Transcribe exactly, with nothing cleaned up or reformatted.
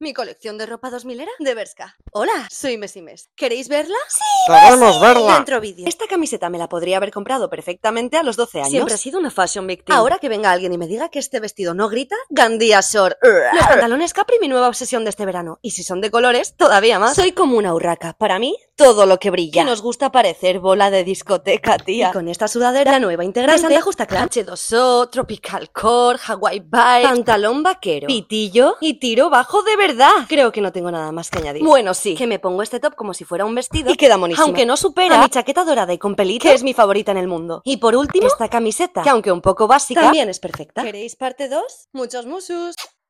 Mi colección de ropa dos milera de Bershka. Hola, soy Mesimes. ¿Queréis verla? ¡Sí! ¡Queremos verla! Dentro vídeo. Esta camiseta me la podría haber comprado perfectamente a los doce años. Siempre he sido una fashion victim. Ahora que venga alguien y me diga que este vestido no grita, Gandía Short. Los pantalones Capri, mi nueva obsesión de este verano. Y si son de colores, todavía más. Soy como una urraca. Para mí, todo lo que brilla. Que nos gusta parecer bola de discoteca, tía. Y con esta sudadera, la nueva integrante de Santa Justa Clan. H dos O, Tropical Core, Hawaii Vibes, Pantalón vaquero, pitillo y tiro bajo de verdad. Creo que no tengo nada más que añadir. Bueno, sí. Que me pongo este top como si fuera un vestido y queda monísimo. Aunque no supera a mi chaqueta dorada y con pelito, que es mi favorita en el mundo. Y por último, esta camiseta, que aunque un poco básica, también es perfecta. ¿Queréis parte dos? Muchos musus.